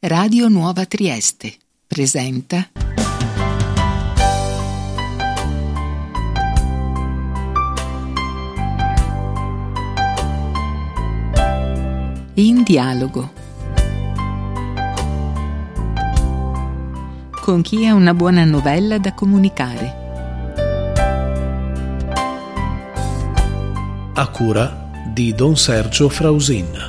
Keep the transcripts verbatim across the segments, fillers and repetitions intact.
Radio Nuova Trieste presenta In dialogo con chi ha una buona novella da comunicare. A cura di Don Sergio Frausin.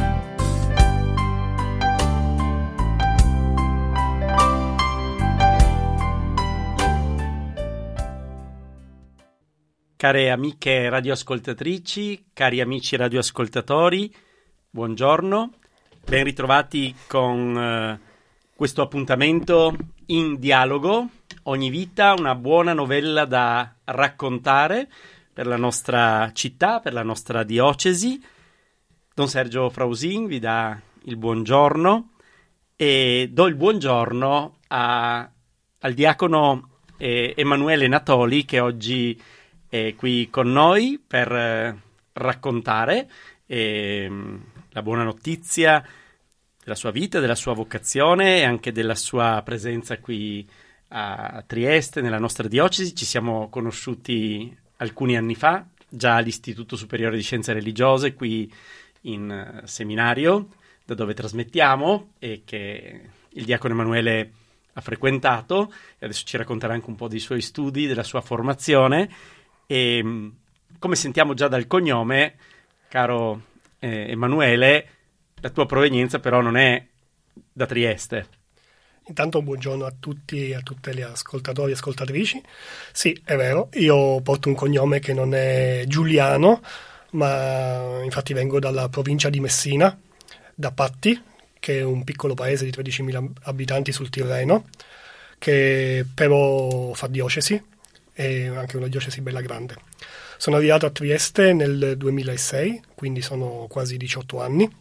Care amiche radioascoltatrici, cari amici radioascoltatori, buongiorno, ben ritrovati con eh, questo appuntamento In dialogo. Ogni vita una buona novella da raccontare per la nostra città, per la nostra diocesi. Don Sergio Frausin vi dà il buongiorno e do il buongiorno a, al diacono eh, Emanuele Natoli, che oggi è qui con noi per eh, raccontare eh, la buona notizia della sua vita, della sua vocazione e anche della sua presenza qui a Trieste, nella nostra diocesi. Ci siamo conosciuti alcuni anni fa, già all'Istituto Superiore di Scienze Religiose, qui in uh, seminario, da dove trasmettiamo e che il diacono Emanuele ha frequentato, e adesso ci racconterà anche un po' dei suoi studi, della sua formazione. E come sentiamo già dal cognome, caro eh, Emanuele, la tua provenienza però non è da Trieste. Intanto buongiorno a tutti e a tutte le ascoltatori e ascoltatrici. Sì, è vero, io porto un cognome che non è Giuliano, ma infatti vengo dalla provincia di Messina, da Patti, che è un piccolo paese di tredicimila abitanti sul Tirreno, che però fa diocesi, e anche una diocesi bella grande. Sono arrivato a Trieste nel duemilasei, quindi sono quasi diciotto anni,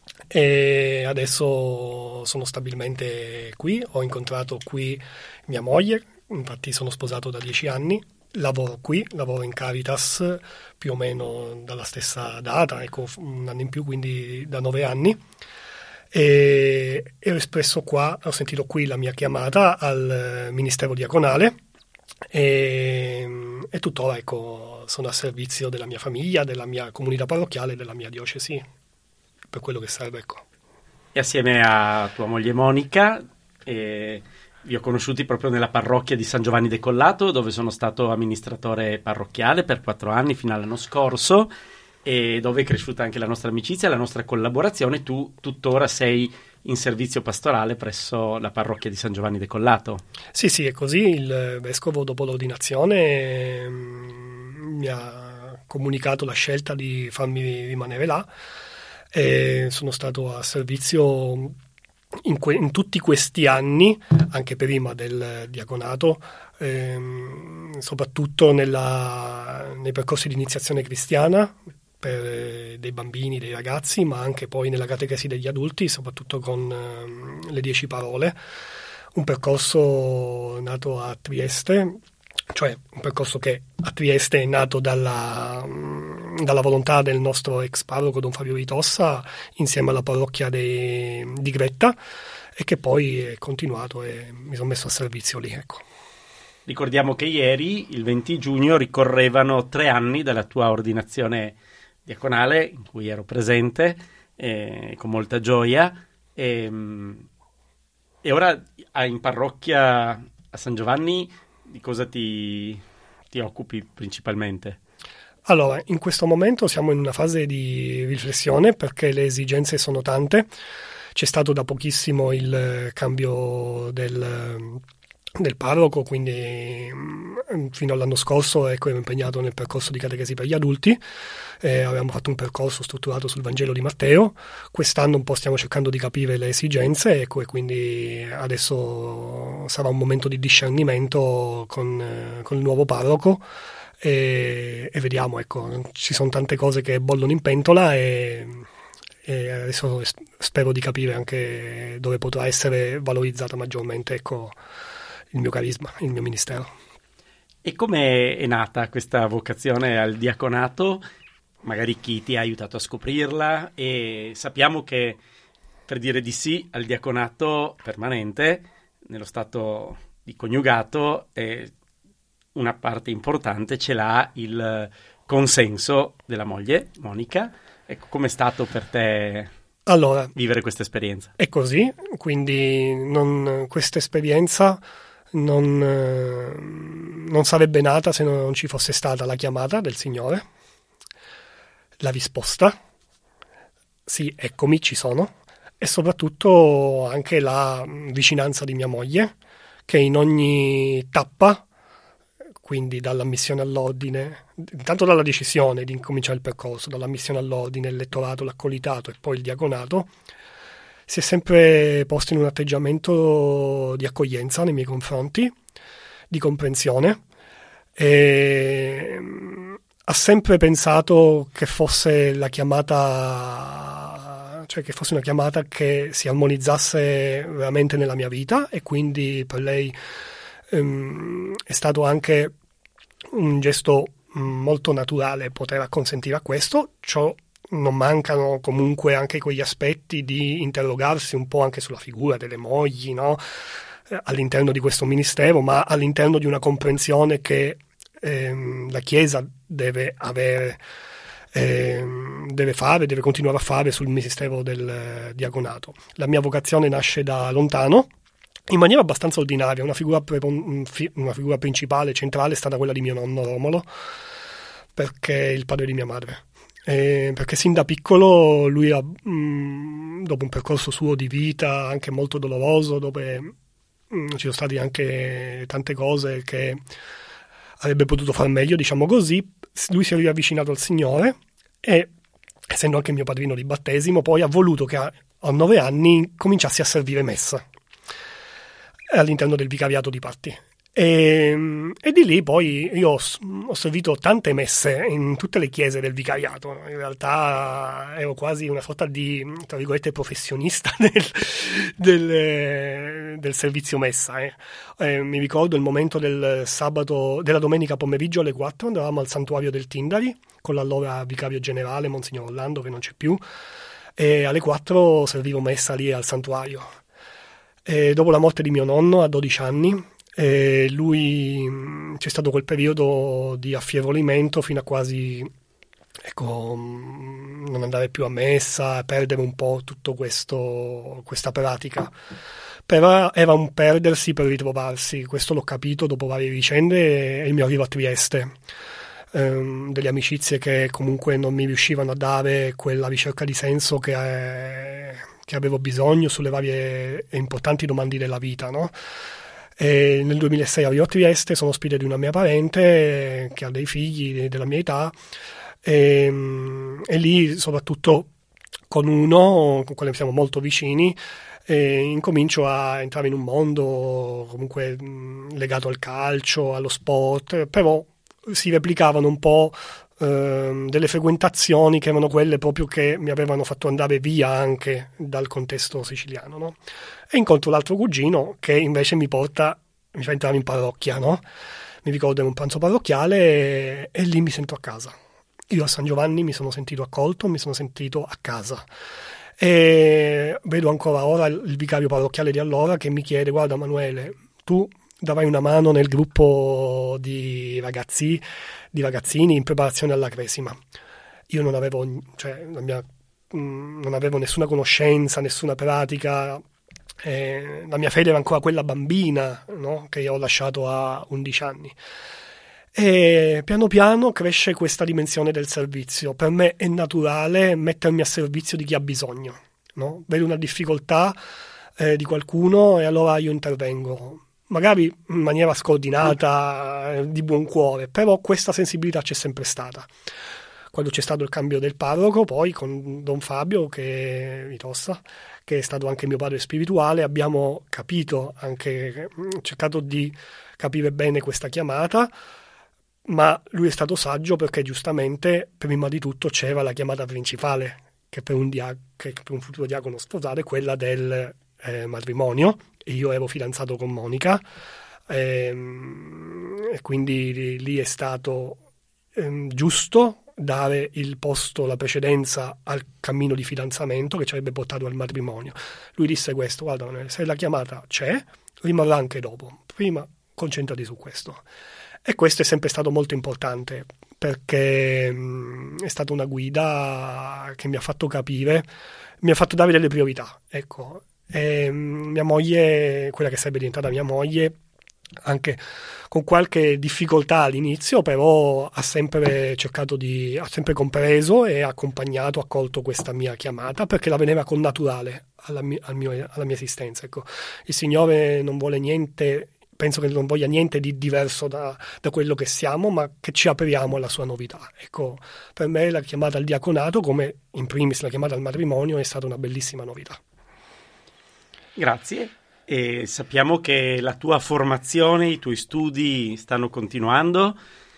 e adesso sono stabilmente qui. Ho incontrato qui mia moglie, infatti sono sposato da dieci anni, lavoro qui, lavoro in Caritas più o meno dalla stessa data, ecco, un anno in più, quindi da nove anni, e, e ho espresso qua, ho sentito qui la mia chiamata al ministero diaconale. E, e tuttora ecco, sono a servizio della mia famiglia, della mia comunità parrocchiale e della mia diocesi, per quello che serve, ecco. E assieme a tua moglie Monica eh, vi ho conosciuti proprio nella parrocchia di San Giovanni de Collato, dove sono stato amministratore parrocchiale per quattro anni fino all'anno scorso, e dove è cresciuta anche la nostra amicizia, la nostra collaborazione. Tu tuttora sei in servizio pastorale presso la parrocchia di San Giovanni de Collato. Sì, sì, è così. Il vescovo, dopo l'ordinazione, mh, mi ha comunicato la scelta di farmi rimanere là, e sono stato a servizio in, que- in tutti questi anni, anche prima del diaconato, ehm, soprattutto nella, nei percorsi di iniziazione cristiana per dei bambini, dei ragazzi, ma anche poi nella catechesi degli adulti, soprattutto con eh, le dieci parole, un percorso nato a Trieste, cioè un percorso che a Trieste è nato dalla, dalla volontà del nostro ex parroco Don Fabio Ritossa, insieme alla parrocchia dei, di Gretta, e che poi è continuato e mi sono messo a servizio lì, ecco. Ricordiamo che ieri, il venti giugno, ricorrevano tre anni dalla tua ordinazione diaconale, in cui ero presente eh, con molta gioia, e, e ora in parrocchia a San Giovanni di cosa ti, ti occupi principalmente? Allora, in questo momento siamo in una fase di riflessione perché le esigenze sono tante. C'è stato da pochissimo il cambio del del parroco, quindi fino all'anno scorso ecco, ero impegnato nel percorso di catechesi per gli adulti, eh, avevamo fatto un percorso strutturato sul Vangelo di Matteo. Quest'anno un po' stiamo cercando di capire le esigenze, ecco, e quindi adesso sarà un momento di discernimento con, eh, con il nuovo parroco, e, e vediamo, ecco, ci sono tante cose che bollono in pentola, e e adesso spero di capire anche dove potrà essere valorizzata maggiormente, ecco, il mio carisma, il mio ministero. E come è nata questa vocazione al diaconato? Magari chi ti ha aiutato a scoprirla? E sappiamo che per dire di sì al diaconato permanente nello stato di coniugato, e una parte importante ce l'ha il consenso della moglie, Monica. Ecco, com'è stato per te allora, vivere questa esperienza? È così, quindi non, questa esperienza non, eh, non sarebbe nata se non ci fosse stata la chiamata del Signore, la risposta, sì, eccomi, ci sono, e soprattutto anche la vicinanza di mia moglie, che in ogni tappa, quindi dall'ammissione all'ordine, intanto dalla decisione di incominciare il percorso, dall'ammissione all'ordine, il lettorato, l'accolitato e poi il diaconato, si è sempre posto in un atteggiamento di accoglienza nei miei confronti, di comprensione, e ha sempre pensato che fosse la chiamata, cioè che fosse una chiamata che si armonizzasse veramente nella mia vita, e quindi per lei um, è stato anche un gesto molto naturale poter acconsentire a questo. Ciò non mancano comunque anche quegli aspetti di interrogarsi un po' anche sulla figura delle mogli, no? All'interno di questo ministero, ma all'interno di una comprensione che ehm, la Chiesa deve avere, ehm, deve fare, deve continuare a fare sul ministero del diaconato. La mia vocazione nasce da lontano, in maniera abbastanza ordinaria. Una figura, prepon- una figura principale, centrale, è stata quella di mio nonno Romolo, perché è il padre di mia madre. Eh, perché sin da piccolo lui ha, mh, dopo un percorso suo di vita anche molto doloroso, dove mh, ci sono state anche tante cose che avrebbe potuto far meglio, diciamo così, lui si è riavvicinato al Signore e, essendo anche mio padrino di battesimo, poi ha voluto che a, a nove anni cominciassi a servire messa all'interno del vicariato di Patti. E, e di lì poi io ho, ho servito tante messe in tutte le chiese del vicariato. In realtà ero quasi una sorta di, tra virgolette, professionista del, del, del servizio messa. Eh. Eh, mi ricordo il momento del sabato, della domenica pomeriggio alle quattro, andavamo al santuario del Tindari con l'allora vicario generale, Monsignor Orlando, che non c'è più, e alle quattro servivo messa lì al santuario. E dopo la morte di mio nonno a dodici anni, e lui, c'è stato quel periodo di affievolimento fino a quasi, ecco, non andare più a messa, perdere un po' tutto questo, questa pratica. Però era un perdersi per ritrovarsi. Questo l'ho capito dopo varie vicende e il mio arrivo a Trieste, ehm, delle amicizie che comunque non mi riuscivano a dare quella ricerca di senso che, eh, che avevo bisogno sulle varie e importanti domande della vita, no? E nel duemilasei arrivo a Trieste, sono ospite di una mia parente che ha dei figli della mia età, e, e lì soprattutto con uno con cui siamo molto vicini, e incomincio a entrare in un mondo comunque legato al calcio, allo sport, però si replicavano un po' eh, delle frequentazioni che erano quelle proprio che mi avevano fatto andare via anche dal contesto siciliano, no? E incontro l'altro cugino che invece mi porta, mi fa entrare in parrocchia, no? Mi ricordo un pranzo parrocchiale e, e lì mi sento a casa. Io a San Giovanni mi sono sentito accolto, mi sono sentito a casa. E vedo ancora ora il vicario parrocchiale di allora che mi chiede: guarda Manuele, tu davai una mano nel gruppo di ragazzi, di ragazzini in preparazione alla Cresima. Io non avevo, cioè, la mia, mh, non avevo nessuna conoscenza, nessuna pratica. Eh, la mia fede era ancora quella bambina, no? Che io ho lasciato a undici anni. E piano piano cresce questa dimensione del servizio. Per me è naturale mettermi a servizio di chi ha bisogno, no? Vedo una difficoltà eh, di qualcuno e allora io intervengo, magari in maniera scordinata, eh, di buon cuore, però questa sensibilità c'è sempre stata. Quando c'è stato il cambio del parroco, poi con Don Fabio che Vitossa, che è stato anche mio padre spirituale, abbiamo capito, anche cercato di capire bene questa chiamata, ma lui è stato saggio perché giustamente prima di tutto c'era la chiamata principale, che per un, dia- che per un futuro diacono sposato è quella del eh, matrimonio, e io ero fidanzato con Monica, ehm, e quindi lì è stato ehm, giusto dare il posto, la precedenza al cammino di fidanzamento che ci avrebbe portato al matrimonio. Lui disse questo: guarda, se la chiamata c'è, rimarrà anche dopo, prima concentrati su questo. E questo è sempre stato molto importante, perché mh, è stata una guida che mi ha fatto capire, mi ha fatto dare delle priorità, ecco. E, mh, mia moglie, quella che sarebbe diventata mia moglie, anche con qualche difficoltà all'inizio, però ha sempre cercato di, ha sempre compreso e accompagnato, accolto questa mia chiamata, perché la vedeva con naturale alla mia, al mio, alla mia esistenza, ecco. Il Signore non vuole niente, penso che non voglia niente di diverso da, da quello che siamo, ma che ci apriamo alla sua novità. Ecco, per me la chiamata al diaconato, come in primis la chiamata al matrimonio, è stata una bellissima novità. Grazie. E sappiamo che la tua formazione, i tuoi studi stanno continuando.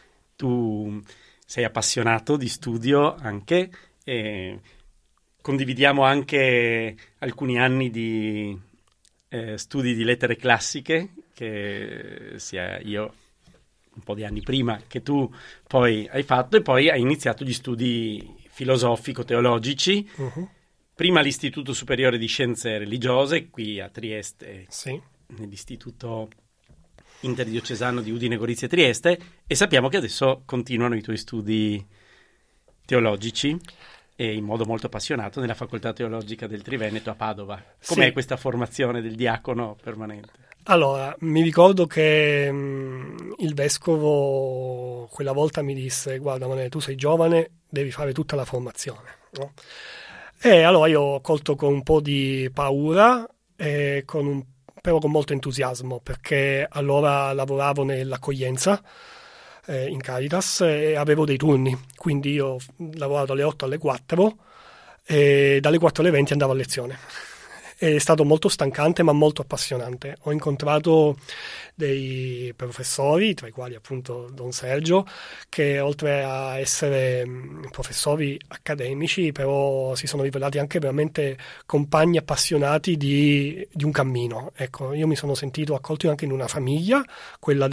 Tu sei appassionato di studio anche, e condividiamo anche alcuni anni di eh, studi di lettere classiche, che sia io un po' di anni prima che tu poi hai fatto, e poi hai iniziato gli studi filosofico-teologici. Uh-huh. Prima all'Istituto Superiore di Scienze Religiose, qui a Trieste, sì, nell'Istituto Interdiocesano di Udine, Gorizia e Trieste, e sappiamo che adesso continuano i tuoi studi teologici, e in modo molto appassionato, nella Facoltà Teologica del Triveneto a Padova. Com'è sì. questa formazione del diacono permanente? Allora, mi ricordo che mh, il vescovo quella volta mi disse: guarda Manuele, tu sei giovane, devi fare tutta la formazione, no? E allora io ho colto con un po' di paura, e con un, però con molto entusiasmo, perché allora lavoravo nell'accoglienza eh, in Caritas e avevo dei turni, quindi io ho lavorato dalle otto alle quattro e dalle quattro alle venti andavo a lezione. È stato molto stancante ma molto appassionante. Ho incontrato dei professori, tra i quali appunto Don Sergio, che oltre a essere professori accademici, però si sono rivelati anche veramente compagni appassionati di, di un cammino. Ecco, io mi sono sentito accolto anche in una famiglia, quella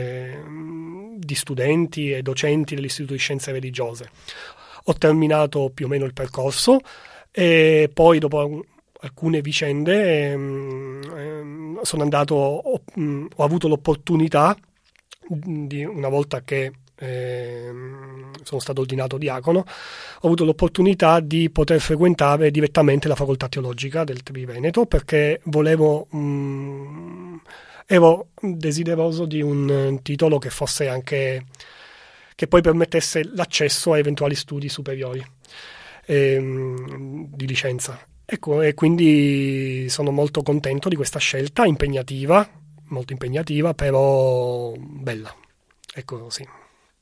del, di studenti e docenti dell'Istituto di Scienze Religiose. Ho terminato più o meno il percorso e poi dopo alcune vicende ehm, ehm, sono andato ho, mh, ho avuto l'opportunità di, una volta che ehm, sono stato ordinato diacono, ho avuto l'opportunità di poter frequentare direttamente la facoltà teologica del Triveneto, perché volevo mh, ero desideroso di un titolo che fosse anche che poi permettesse l'accesso a eventuali studi superiori ehm, di licenza. Ecco, e quindi sono molto contento di questa scelta impegnativa, molto impegnativa, però bella. Ecco, sì.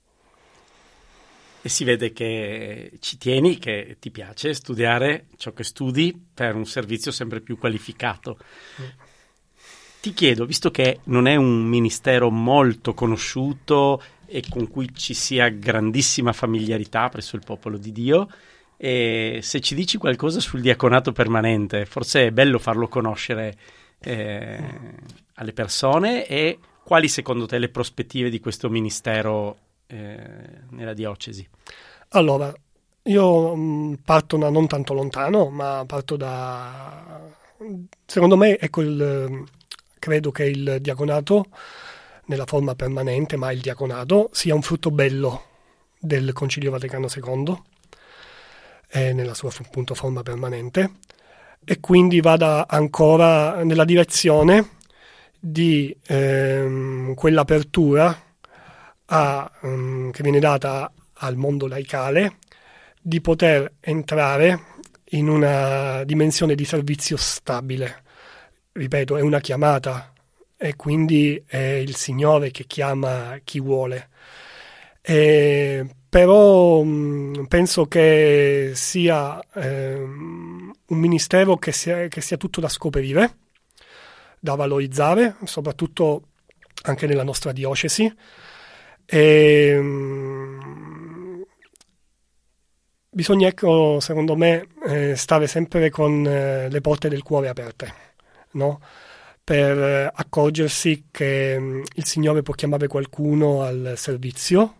E si vede che ci tieni, che ti piace studiare ciò che studi per un servizio sempre più qualificato. Mm. Ti chiedo, visto che non è un ministero molto conosciuto e con cui ci sia grandissima familiarità presso il popolo di Dio, e se ci dici qualcosa sul diaconato permanente, forse è bello farlo conoscere eh, alle persone, e quali secondo te le prospettive di questo ministero eh, nella diocesi? Allora, io mh, parto da non tanto lontano, ma parto da... Secondo me, ecco, il, credo che il diaconato, nella forma permanente, ma il diaconato, sia un frutto bello del Concilio Vaticano secondo, eh, nella sua appunto forma permanente, e quindi vada ancora nella direzione di ehm, quell'apertura a, um, che viene data al mondo laicale, di poter entrare in una dimensione di servizio stabile. Ripeto, è una chiamata, e quindi è il Signore che chiama chi vuole. E, però mh, penso che sia ehm, un ministero che sia, che sia tutto da scoprire, da valorizzare, soprattutto anche nella nostra diocesi. E, mh, bisogna, ecco, secondo me, eh, stare sempre con eh, le porte del cuore aperte, no? Per eh, accorgersi che mh, il Signore può chiamare qualcuno al servizio,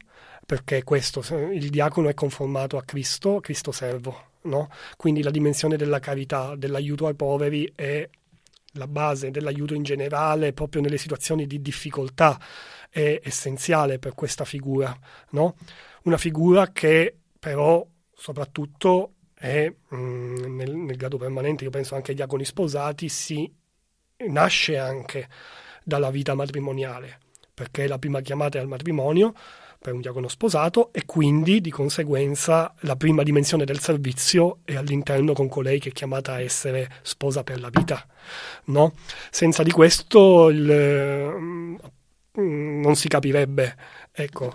perché questo, il diacono è conformato a Cristo, Cristo servo, no? Quindi la dimensione della carità, dell'aiuto ai poveri è la base dell'aiuto in generale, proprio nelle situazioni di difficoltà, è essenziale per questa figura, no? Una figura che però soprattutto è mh, nel, nel grado permanente, io penso anche ai diaconi sposati, si nasce anche dalla vita matrimoniale, perché la prima chiamata è al matrimonio per un diacono sposato e quindi di conseguenza la prima dimensione del servizio è all'interno con colei che è chiamata a essere sposa per la vita, no? Senza di questo il, mm, non si capirebbe, ecco.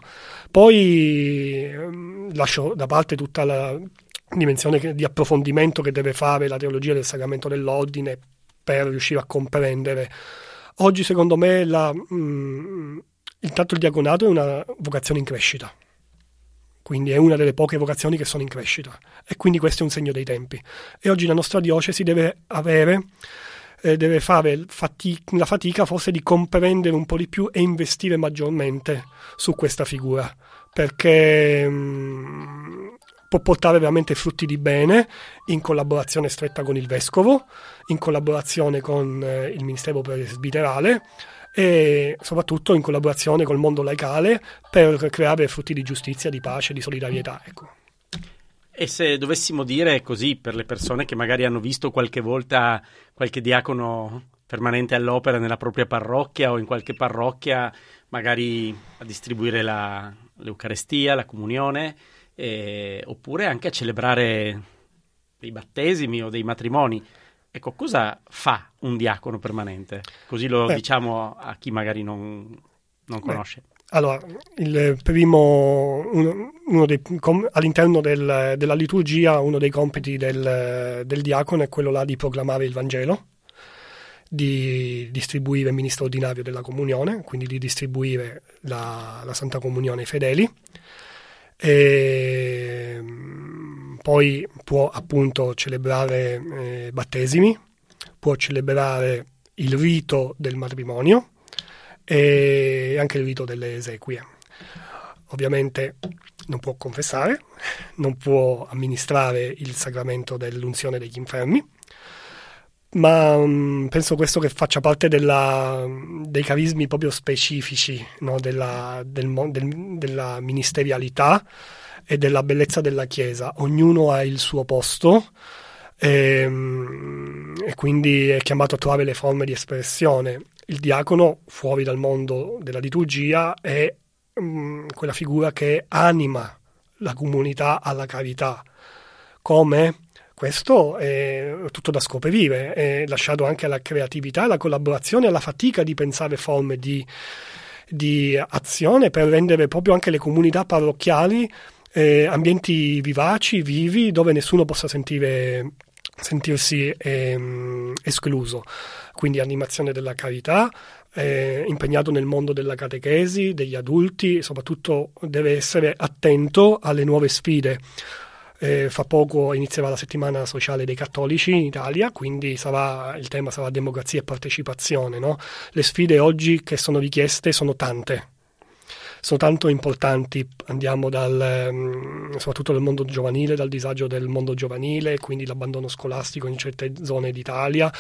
Poi mm, lascio da parte tutta la dimensione che, di approfondimento che deve fare la teologia del sacramento dell'ordine per riuscire a comprendere. Oggi secondo me la, mm, intanto il diaconato è una vocazione in crescita, quindi è una delle poche vocazioni che sono in crescita e quindi questo è un segno dei tempi. E oggi la nostra diocesi deve avere, eh, deve fare fatica, la fatica forse di comprendere un po' di più e investire maggiormente su questa figura, perché mh, può portare veramente frutti di bene in collaborazione stretta con il vescovo, in collaborazione con eh, il ministero presbiterale e soprattutto in collaborazione col mondo laicale per creare frutti di giustizia, di pace, di solidarietà. Ecco. E se dovessimo dire così, per le persone che magari hanno visto qualche volta qualche diacono permanente all'opera nella propria parrocchia o in qualche parrocchia, magari a distribuire la, l'Eucarestia, la comunione, eh, oppure anche a celebrare dei battesimi o dei matrimoni. Ecco, cosa fa un diacono permanente? Così lo Beh, diciamo a chi magari non, non conosce. Beh, allora, il primo, uno, uno dei, com, all'interno del, della liturgia, uno dei compiti del, del diacono è quello là di proclamare il Vangelo, di distribuire il ministro ordinario della comunione, quindi di distribuire la, la Santa Comunione ai fedeli. E poi può appunto celebrare eh, battesimi, può celebrare il rito del matrimonio e anche il rito delle esequie. Ovviamente non può confessare, non può amministrare il sacramento dell'unzione degli infermi, ma um, penso questo che faccia parte della, dei carismi proprio specifici, no? della, del, del, della ministerialità e della bellezza della Chiesa. Ognuno ha il suo posto e, e quindi è chiamato a trovare le forme di espressione. Il diacono, fuori dal mondo della liturgia, è um, quella figura che anima la comunità alla carità. Come? Questo è tutto da scoprire, è lasciato anche alla creatività, alla collaborazione, alla fatica di pensare forme di, di azione per rendere proprio anche le comunità parrocchiali eh, ambienti vivaci, vivi, dove nessuno possa sentire, sentirsi eh, escluso. Quindi animazione della carità, eh, impegnato nel mondo della catechesi, degli adulti, soprattutto deve essere attento alle nuove sfide. Eh, fra poco inizierà la settimana sociale dei cattolici in Italia, quindi sarà, il tema sarà democrazia e partecipazione, no? Le sfide oggi che sono richieste sono tante, sono tanto importanti, andiamo dal, soprattutto dal mondo giovanile, dal disagio del mondo giovanile, quindi l'abbandono scolastico in certe zone d'Italia.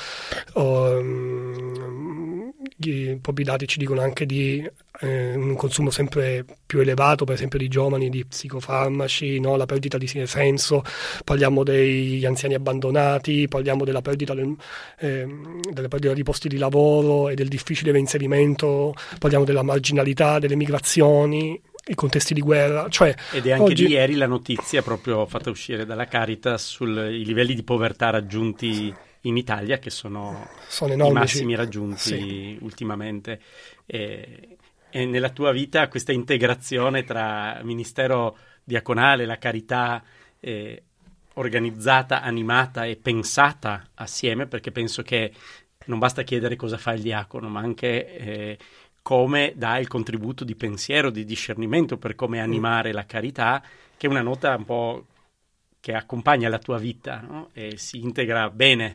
Um, i propri dati ci dicono anche di eh, un consumo sempre più elevato, per esempio di giovani, di psicofarmaci, no? La perdita di senso, parliamo degli anziani abbandonati, parliamo della perdita, del, eh, della perdita di posti di lavoro e del difficile reinserimento, parliamo della marginalità, delle migrazioni, i contesti di guerra. Cioè, ed è anche oggi... di ieri la notizia proprio fatta uscire dalla Caritas sui livelli di povertà raggiunti in Italia, che sono, sono enormi, i massimi raggiunti sì. ultimamente. E, e nella tua vita questa integrazione tra ministero diaconale, la carità eh, organizzata, animata e pensata assieme, perché penso che non basta chiedere cosa fa il diacono, ma anche eh, come dà il contributo di pensiero, di discernimento per come animare la carità, che è una nota un po' che accompagna la tua vita, no? E si integra bene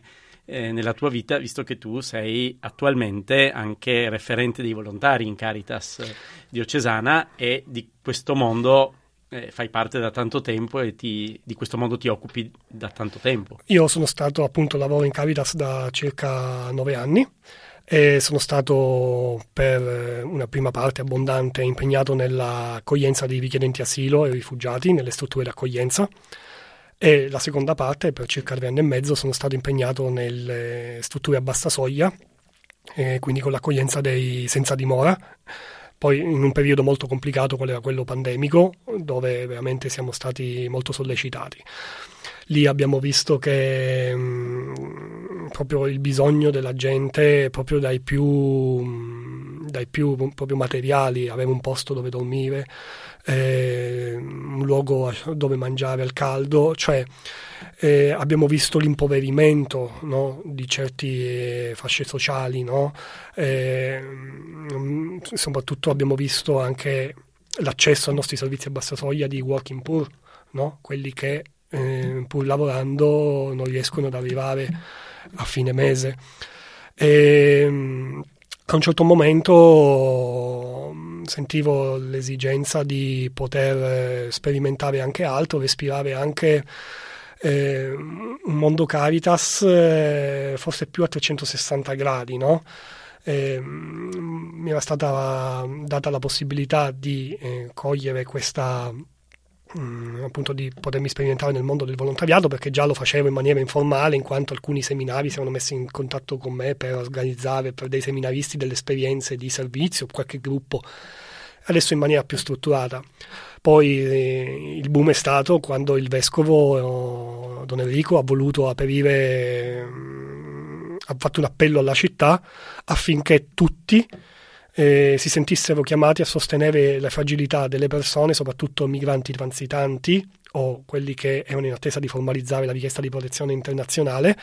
eh, nella tua vita, visto che tu sei attualmente anche referente dei volontari in Caritas diocesana e di questo mondo eh, fai parte da tanto tempo e ti, di questo mondo ti occupi da tanto tempo. Io sono stato appunto lavoro in Caritas da circa nove anni e sono stato per una prima parte abbondante impegnato nell'accoglienza dei richiedenti asilo e rifugiati nelle strutture di accoglienza, e la seconda parte, per circa tre anni e mezzo, sono stato impegnato nelle strutture a bassa soglia, eh, quindi con l'accoglienza dei senza dimora, poi in un periodo molto complicato qual era quello pandemico, dove veramente siamo stati molto sollecitati. Lì abbiamo visto che mh, proprio il bisogno della gente, proprio dai più, mh, dai più proprio materiali, avere un posto dove dormire, eh, un luogo dove mangiare al caldo, cioè eh, abbiamo visto l'impoverimento, no, di certe fasce sociali, no? eh, mh, soprattutto abbiamo visto anche l'accesso ai nostri servizi a bassa soglia di working poor, no? Quelli che Eh, pur lavorando non riescono ad arrivare a fine mese, e a un certo momento sentivo l'esigenza di poter sperimentare anche altro, respirare anche eh, un mondo Caritas eh, forse più a trecentosessanta gradi, no? Eh, mi era stata data la possibilità di eh, cogliere questa Mm, appunto di potermi sperimentare nel mondo del volontariato, perché già lo facevo in maniera informale, in quanto alcuni seminari si erano messi in contatto con me per organizzare per dei seminaristi delle esperienze di servizio, qualche gruppo, adesso in maniera più strutturata. Poi eh, il boom è stato quando il vescovo eh, Don Enrico ha voluto aprire, mm, ha fatto un appello alla città affinché tutti Eh, si sentissero chiamati a sostenere la fragilità delle persone, soprattutto migranti transitanti o quelli che erano in attesa di formalizzare la richiesta di protezione internazionale,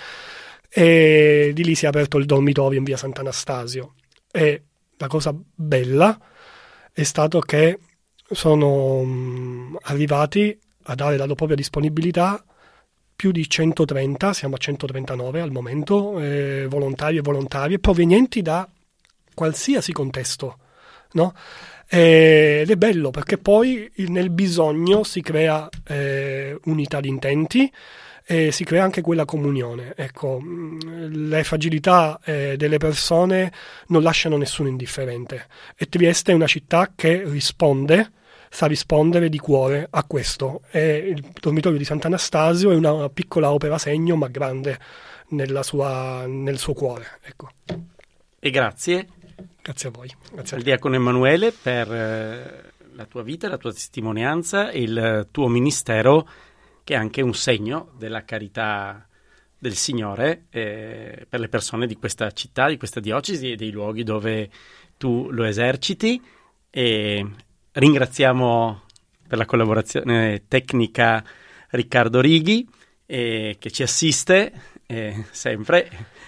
e di lì si è aperto il dormitorio in via Sant'Anastasio. E la cosa bella è stato che sono mh, arrivati a dare la propria disponibilità più di centotrenta, siamo a centotrentanove al momento, eh, volontari e volontarie provenienti da qualsiasi contesto, no? Ed è bello perché poi nel bisogno si crea eh, unità di intenti e si crea anche quella comunione. Ecco, le fragilità eh, delle persone non lasciano nessuno indifferente, e Trieste è una città che risponde, sa rispondere di cuore a questo, e il dormitorio di Sant'Anastasio è una piccola opera segno ma grande nella sua, nel suo cuore, ecco. E grazie. Grazie a voi. Grazie al a Diacono Emanuele per eh, la tua vita, la tua testimonianza e il tuo ministero, che è anche un segno della carità del Signore eh, per le persone di questa città, di questa diocesi e dei luoghi dove tu lo eserciti. E ringraziamo per la collaborazione tecnica Riccardo Righi eh, che ci assiste eh, sempre.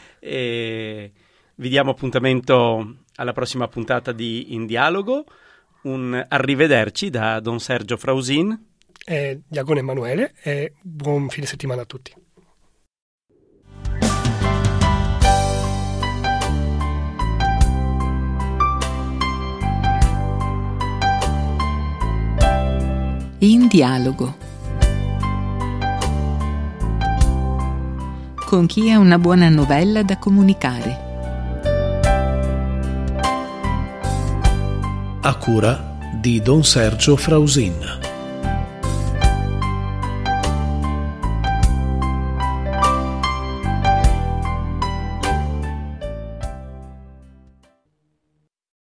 E vi diamo appuntamento alla prossima puntata di In Dialogo. Un arrivederci da Don Sergio Frausin e Diacono Emanuele, e buon fine settimana a tutti. In Dialogo con chi ha una buona novella da comunicare. A cura di Don Sergio Frausin.